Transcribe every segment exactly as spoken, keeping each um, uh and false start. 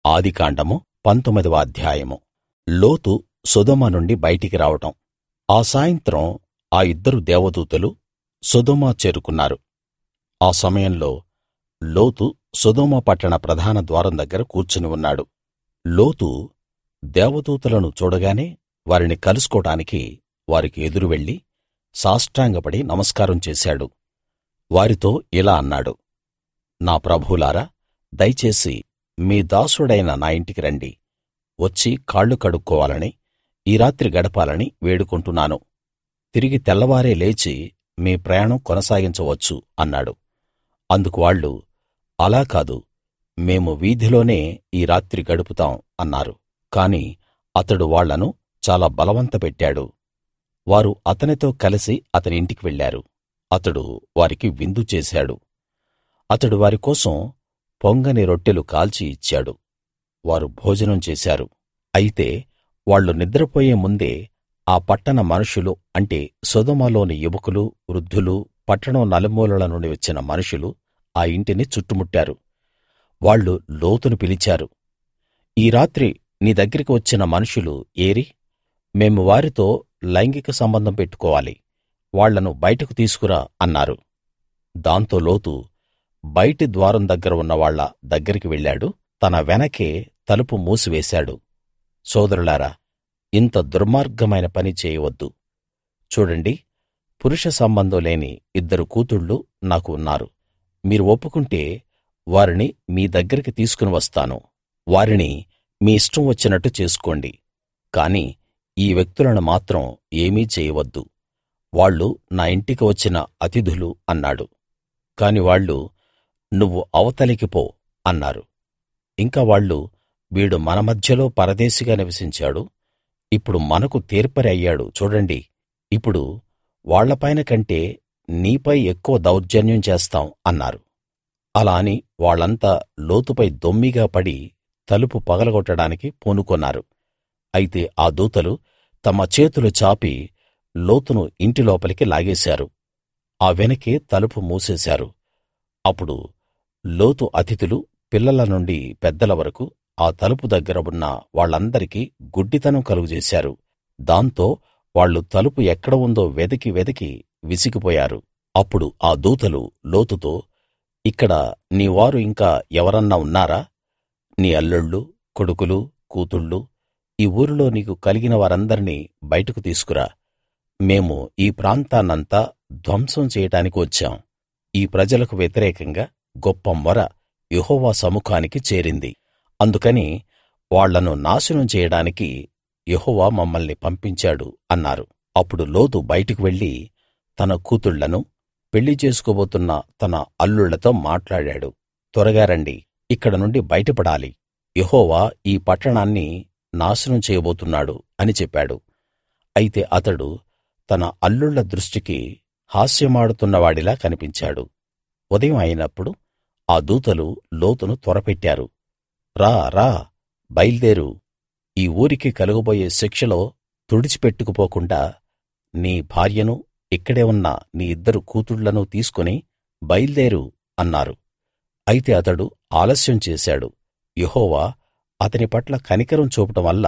ఆదికాండము పంతొమ్మిదవ అధ్యాయము. లోతు సొదొమ నుండి బయటికి రావడం. ఆ సాయంత్రం ఆ ఇద్దరు దేవదూతలు సొదొమ చేరుకున్నారు. ఆ సమయంలో లోతు సొదొమ పట్టణ ప్రధాన ద్వారం దగ్గర కూర్చుని ఉన్నాడు. లోతు దేవదూతలను చూడగానే వారిని కలుసుకోడానికి వారికి ఎదురు వెళ్లి సాష్టాంగపడి నమస్కారం చేశాడు. వారితో ఇలా అన్నాడు: నా ప్రభువులారా, దయచేసి మీ దాసుడైన నా ఇంటికి రండి. వచ్చి కాళ్ళు కడుక్కోవాలని, ఈ రాత్రి గడపాలని వేడుకుంటున్నాను. తిరిగి తెల్లవారే లేచి మీ ప్రయాణం కొనసాగించవచ్చు అన్నాడు. అందుకు వాళ్ళు, అలా కాదు, మేము వీధిలోనే ఈ రాత్రి గడుపుతాం అన్నారు. కాని అతడు వాళ్ళను చాలా బలవంతపెట్టాడు. వారు అతనితో కలిసి అతని ఇంటికి వెళ్ళారు. అతడు వారికి విందు చేశాడు. అతడు వారి కోసం పొంగని రొట్టెలు కాల్చి ఇచ్చాడు. వారు భోజనం చేశారు. అయితే వాళ్ళు నిద్రపోయే ముందే ఆ పట్టణ మనుషులు, అంటే సొదొమలోని యువకులు, వృద్ధులు, పట్టణం నలుమూలల నుండి వచ్చిన మనుషులు ఆ ఇంటిని చుట్టుముట్టారు. వాళ్ళు లోతును పిలిచారు. ఈ రాత్రి నీ దగ్గరికి వచ్చిన మనుషులు ఏరి? మేము వారితో లైంగిక సంబంధం పెట్టుకోవాలి. వాళ్ళను బయటకు తీసుకురా అన్నారు. దాంతో లోతు బయటి ద్వారం దగ్గర ఉన్న వాళ్ళ దగ్గరికి వెళ్ళాడు. తన వెనకే తలుపు మూసివేశాడు. సోదరులారా, ఇంత దుర్మార్గమైన పని చేయవద్దు. చూడండి, పురుష సంబంధం లేని ఇద్దరు కూతుళ్ళు నాకు ఉన్నారు. మీరు ఒప్పుకుంటే వారిని మీ దగ్గరికి తీసుకుని వస్తాను. వారిని మీ ఇష్టం వచ్చినట్టు చేసుకోండి. కాని ఈ వ్యక్తులను మాత్రం ఏమీ చేయవద్దు. వాళ్ళు నా ఇంటికి వచ్చిన అతిథులు అన్నాడు. కాని వాళ్ళు, నువ్వు అవతలికి పో అన్నారు. ఇంకా వాళ్ళు, వీడు మన మధ్యలో పరదేశిగా నివసించాడు, ఇప్పుడు మనకు తీర్పరి అయ్యాడు చూడండి. ఇప్పుడు వాళ్ళపైన కంటే నీపై ఎక్కువ దౌర్జన్యం చేస్తాం అన్నారు. అలా అని వాళ్ళంతా లోతుపై దొమ్మిగా పడి తలుపు పగలగొట్టడానికి పూనుకొన్నారు. అయితే ఆ దూతలు తమ చేతులు చాపి లోతును ఇంటి లోపలికి లాగేశారు. ఆ వెనకే తలుపు మూసేశారు. అప్పుడు లోతు అతిథులు పిల్లల నుండి పెద్దల వరకు ఆ తలుపు దగ్గర ఉన్న వాళ్ళందరికీ గుడ్డితనం కలుగజేశారు. దాంతో వాళ్ళు తలుపు ఎక్కడ ఉందో వెదికి వెదికి విసిగిపోయారు. అప్పుడు ఆ దూతలు లోతుతో, ఇక్కడ నీ వారు ఇంకా ఎవరన్నా ఉన్నారా? నీ అల్లుళ్ళు, కొడుకులు, కూతుళ్ళు, ఈ ఊరిలో నీకు కలిగిన వారందర్నీ బయటకు తీసుకురా. మేము ఈ ప్రాంతాన్నంతా ధ్వంసం చేయడానికి వచ్చాం. ఈ ప్రజలకు వ్యతిరేకంగా గొప్ప మొర యెహోవా సముఖానికి చేరింది. అందుకని వాళ్ళను నాశనం చేయడానికి యెహోవా మమ్మల్ని పంపించాడు అన్నారు. అప్పుడు లోతు బయటకు వెళ్లి తన కూతుళ్ళను, పెళ్లి చేసుకోబోతున్న తన అల్లుళ్ళతో మాట్లాడాడు. త్వరగా రండి, ఇక్కడ నుండి బయటపడాలి. యెహోవా ఈ పట్టణాన్ని నాశనం చేయబోతున్నాడు అని చెప్పాడు. అయితే అతడు తన అల్లుళ్ళ దృష్టికి హాస్యమాడుతున్నవాడిలా కనిపించాడు. ఉదయం అయినప్పుడు ఆ దూతలు లోతును త్వరపెట్టారు. రా రా, బయల్దేరు. ఈ ఊరికి కలుగబోయే శిక్షలో తుడిచిపెట్టుకుపోకుండా నీ భార్యను, ఇక్కడే ఉన్న నీ ఇద్దరు కూతుళ్ళను తీసుకుని బయల్దేరు అన్నారు. అయితే అతడు ఆలస్యం చేశాడు. యెహోవా అతని పట్ల కనికరం చూపడం వల్ల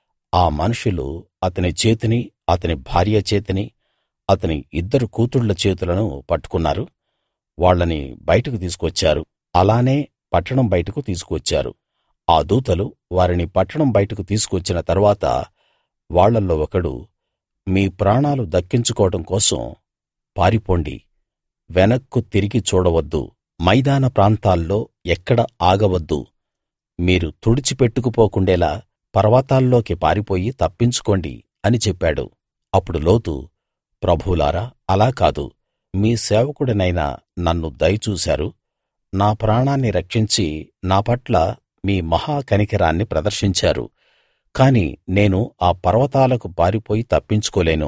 ఆ మనుషులు అతని చేతిని, అతని భార్య చేతిని, అతని ఇద్దరు కూతుళ్ళ చేతులను పట్టుకున్నారు. వాళ్ళని బయటకు తీసుకొచ్చారు. అలానే పట్టణం బయటకు తీసుకువచ్చారు. ఆ దూతలు వారిని పట్టణం బయటకు తీసుకువచ్చిన తరువాత వాళ్ళల్లో ఒకడు, మీ ప్రాణాలు దక్కించుకోవడం కోసం పారిపోండి. వెనక్కు తిరిగి చూడవద్దు. మైదాన ప్రాంతాల్లో ఎక్కడ ఆగవద్దు. మీరు తుడిచిపెట్టుకుపోకుండేలా పర్వతాల్లోకి పారిపోయి తప్పించుకోండి అని చెప్పాడు. అప్పుడు లోతు, ప్రభువులారా, అలా కాదు. మీ సేవకుడినైన నన్ను దయచూశారు. నా ప్రాణాన్ని రక్షించి నా పట్ల మీ మహా కనికరాన్ని ప్రదర్శించారు. కాని నేను ఆ పర్వతాలకు పారిపోయి తప్పించుకోలేను.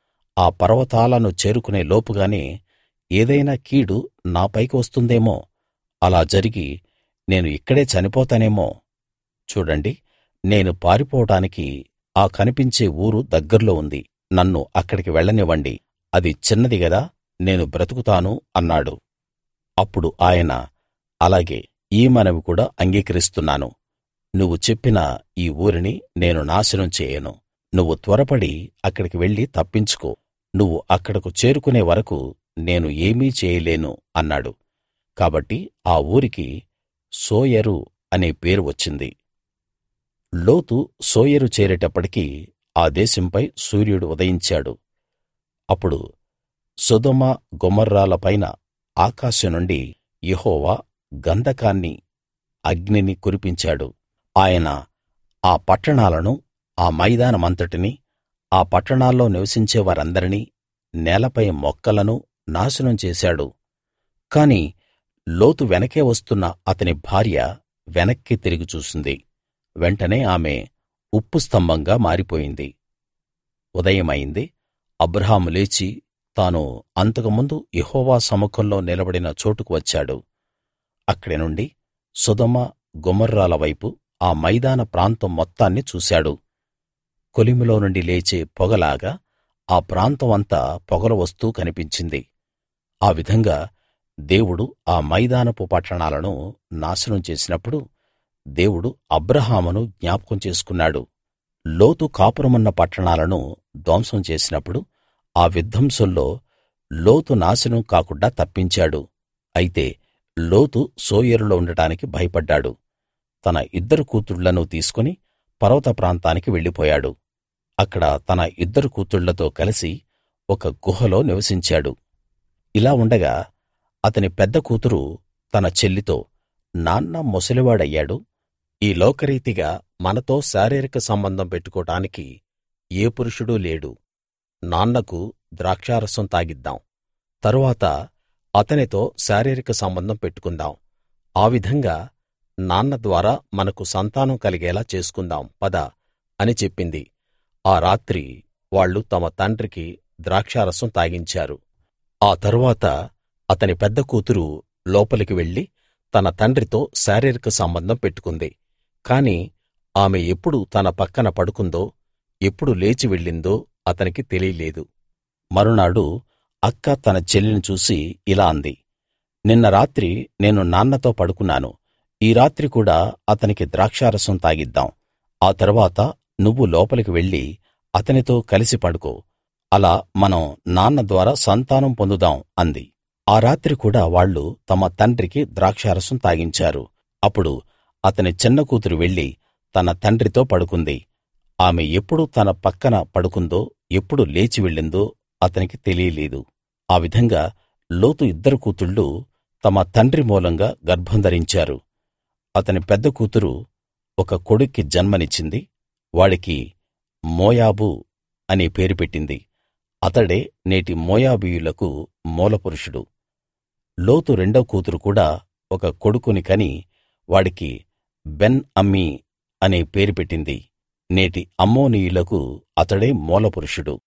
ఆ పర్వతాలను చేరుకునే లోపుగానే ఏదైనా కీడు నాపైకి వస్తుందేమో. అలా జరిగి నేను ఇక్కడే చనిపోతానేమో. చూడండి, నేను పారిపోవడానికి ఆ కనిపించే ఊరు దగ్గర్లో ఉంది. నన్ను అక్కడికి వెళ్ళనివ్వండి. అది చిన్నది గదా, నేను బ్రతుకుతాను అన్నాడు. అప్పుడు ఆయన, అలాగే, ఈ మనవి కూడా అంగీకరిస్తున్నాను. నువ్వు చెప్పిన ఈ ఊరిని నేను నాశనం చేయను. నువ్వు త్వరపడి అక్కడికి వెళ్లి తప్పించుకో. నువ్వు అక్కడకు చేరుకునే వరకు నేను ఏమీ చేయలేను అన్నాడు. కాబట్టి ఆ ఊరికి సోయరు అనే పేరు వచ్చింది. లోతు సోయరు చేరేటప్పటికి ఆ దేశంపై సూర్యుడు ఉదయించాడు. అప్పుడు సొదొమ గొమొర్రాల పైన ఆకాశం నుండి యెహోవా గంధకాన్ని, అగ్నిని కురిపించాడు. ఆయన ఆ పట్టణాలను, ఆ మైదానమంతటినీ, ఆ పట్టణాల్లో నివసించే వారందరినీ, నేలపై మొక్కలను నాశనం చేశాడు. కాని లోతు వెనకే వస్తున్న అతని భార్య వెనక్కి తిరిగి చూసింది. వెంటనే ఆమె ఉప్పు స్తంభంగా మారిపోయింది. ఉదయమైంది. అబ్రాహాము లేచి తాను అంతకుముందు యెహోవా సముఖంలో నిలబడిన చోటుకు వచ్చాడు. అక్కడి నుండి సొదొమ గొమొర్రాల వైపు ఆ మైదాన ప్రాంతం మొత్తాన్ని చూశాడు. కొలిమిలో నుండి లేచే పొగలాగా ఆ ప్రాంతం అంతా పొగలు వస్తూ కనిపించింది. ఆ విధంగా దేవుడు ఆ మైదానపు పట్టణాలను నాశనం చేసినప్పుడు దేవుడు అబ్రాహామును జ్ఞాపకం చేసుకున్నాడు. లోతు కాపురమున్న పట్టణాలను ధ్వంసం చేసినప్పుడు ఆ విధ్వంసంలో లోతు నాశనం కాకుండా తప్పించాడు. అయితే లోతు సోయరులో ఉండటానికి భయపడ్డాడు. తన ఇద్దరు కూతుళ్ళను తీసుకుని పర్వత ప్రాంతానికి వెళ్ళిపోయాడు. అక్కడ తన ఇద్దరు కూతుళ్ళతో కలిసి ఒక గుహలో నివసించాడు. ఇలా ఉండగా అతని పెద్ద కూతురు తన చెల్లితో, నాన్న ముసలివాడయ్యాడు. ఈ లోకరీతిగా మనతో శారీరక సంబంధం పెట్టుకోడానికి ఏ పురుషుడూ లేడు. నాన్నకు ద్రాక్షారసం తాగిద్దాం. తరువాత అతనితో శారీరక సంబంధం పెట్టుకుందాం. ఆ విధంగా నాన్న ద్వారా మనకు సంతానం కలిగేలా చేసుకుందాం పద అని చెప్పింది. ఆ రాత్రి వాళ్ళు తమ తండ్రికి ద్రాక్షారసం తాగించారు. ఆ తరువాత అతని పెద్ద కూతురు లోపలికి వెళ్లి తన తండ్రితో శారీరక సంబంధం పెట్టుకుంది. కాని ఆమె ఎప్పుడు తన పక్కన పడుకుందో, ఎప్పుడు లేచి వెళ్ళిందో అతనికి తెలియలేదు. మరునాడు అక్క తన చెల్లిని చూసి ఇలా అంది, నిన్న రాత్రి నేను నాన్నతో పడుకున్నాను. ఈ రాత్రి కూడా అతనికి ద్రాక్షారసం తాగిద్దాం. ఆ తరువాత నువ్వు లోపలికి వెళ్లి అతనితో కలిసి పడుకో. అలా మనం నాన్న ద్వారా సంతానం పొందుదాం అంది. ఆ రాత్రి కూడా వాళ్ళు తమ తండ్రికి ద్రాక్షారసం తాగించారు. అప్పుడు అతని చిన్న కూతురు వెళ్లి తన తండ్రితో పడుకుంది. ఆమె ఎప్పుడు తన పక్కన పడుకుందో, ఎప్పుడు లేచి వెళ్ళిందో అతనికి తెలియలేదు. ఆ విధంగా లోతు ఇద్దరు కూతుళ్ళు తమ తండ్రి మూలంగా గర్భం ధరించారు. అతని పెద్ద కూతురు ఒక కొడుక్కి జన్మనిచ్చింది. వాడికి మోయాబు అనే పేరు పెట్టింది. అతడే నేటి మోయాబీయులకు మూలపురుషుడు. లోతు రెండో కూతురు కూడా ఒక కొడుకుని కని వాడికి బెన్ అమ్మీ అనే పేరు పెట్టింది. నేటి అమ్మోనీయులకు అతడే మూలపురుషుడు.